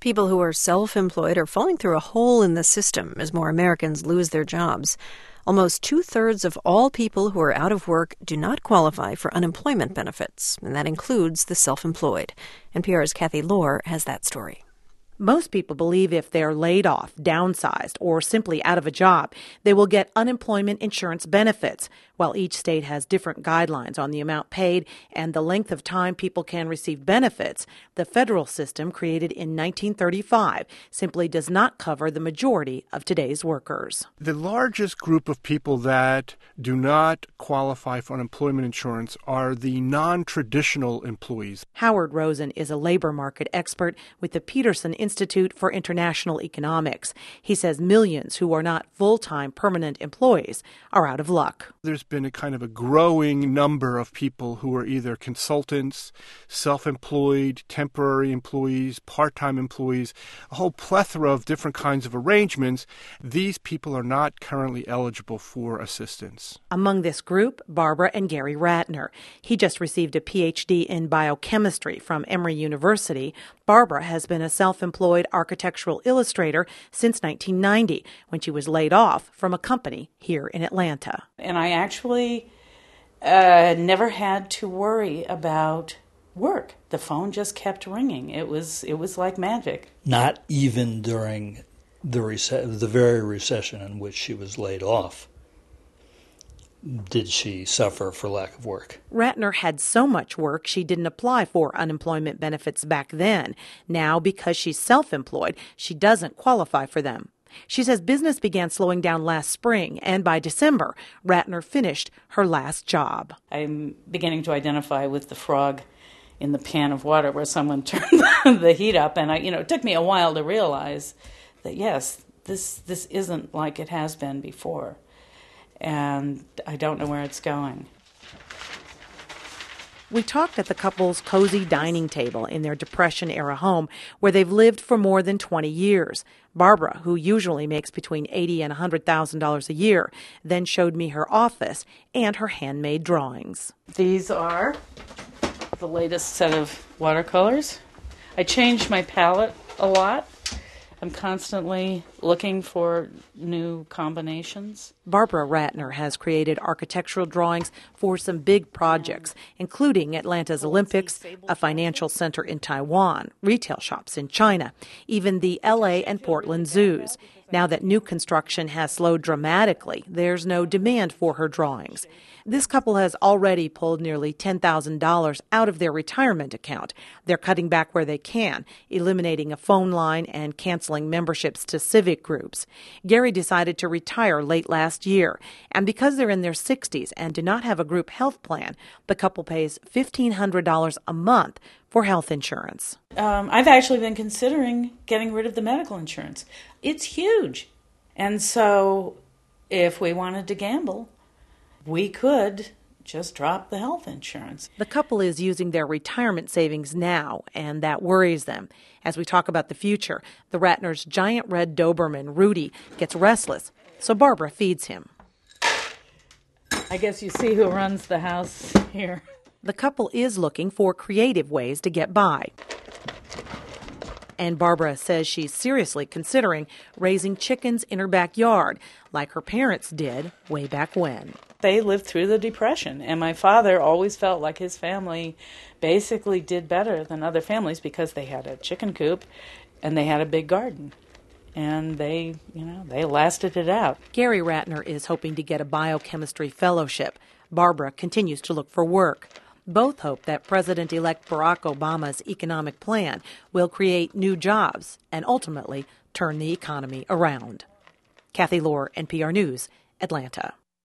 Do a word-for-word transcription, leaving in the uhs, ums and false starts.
People who are self-employed are falling through a hole in the system as more Americans lose their jobs. Almost two-thirds of all people who are out of work do not qualify for unemployment benefits, and that includes the self-employed. N P R's Kathy Lohr has that story. Most people believe if they're laid off, downsized, or simply out of a job, they will get unemployment insurance benefits. While each state has different guidelines on the amount paid and the length of time people can receive benefits, the federal system created in nineteen thirty-five simply does not cover the majority of today's workers. The largest group of people that do not qualify for unemployment insurance are the non-traditional employees. Howard Rosen is a labor market expert with the Peterson Institute for International Economics. He says millions who are not full-time permanent employees are out of luck. There's been a kind of a growing number of people who are either consultants, self-employed, temporary employees, part-time employees, a whole plethora of different kinds of arrangements. These people are not currently eligible for assistance. Among this group, Barbara and Gary Ratner. He just received a P H D in biochemistry from Emory University. Barbara has been a self-employed architectural illustrator since nineteen ninety, when she was laid off from a company here in Atlanta. And I actually uh, never had to worry about work. The phone just kept ringing. It was it was like magic. Not even during the rece- the very recession in which she was laid off did she suffer for lack of work. Ratner had so much work she didn't apply for unemployment benefits back then. Now, because she's self-employed, she doesn't qualify for them. She says business began slowing down last spring, and by December, Ratner finished her last job. I'm beginning to identify with the frog in the pan of water where someone turned the heat up, and I, you know, it took me a while to realize that, yes, this this isn't like it has been before. And I don't know where it's going. We talked at the couple's cozy dining table in their Depression-era home where they've lived for more than twenty years. Barbara, who usually makes between eighty thousand dollars and one hundred thousand dollars a year, then showed me her office and her handmade drawings. These are the latest set of watercolors. I changed my palette a lot. I'm constantly looking for new combinations. Barbara Ratner has created architectural drawings for some big projects, including Atlanta's Olympics, a financial center in Taiwan, retail shops in China, even the L A and Portland zoos. Now that new construction has slowed dramatically, there's no demand for her drawings. This couple has already pulled nearly ten thousand dollars out of their retirement account. They're cutting back where they can, eliminating a phone line and canceling memberships to civic groups. Gary decided to retire late last year, and because they're in their sixties and do not have a group health plan, the couple pays fifteen hundred dollars a month for health insurance. Um, I've actually been considering getting rid of the medical insurance. It's huge. And so if we wanted to gamble, we could just drop the health insurance. The couple is using their retirement savings now, and that worries them. As we talk about the future, the Ratner's giant red Doberman, Rudy, gets restless, so Barbara feeds him. I guess you see who runs the house here. The couple is looking for creative ways to get by. And Barbara says she's seriously considering raising chickens in her backyard, like her parents did way back when. They lived through the Depression, and my father always felt like his family basically did better than other families because they had a chicken coop and they had a big garden. And they, you know, they lasted it out. Gary Ratner is hoping to get a biochemistry fellowship. Barbara continues to look for work. Both hope that President-elect Barack Obama's economic plan will create new jobs and ultimately turn the economy around. Kathy Lohr, N P R News, Atlanta.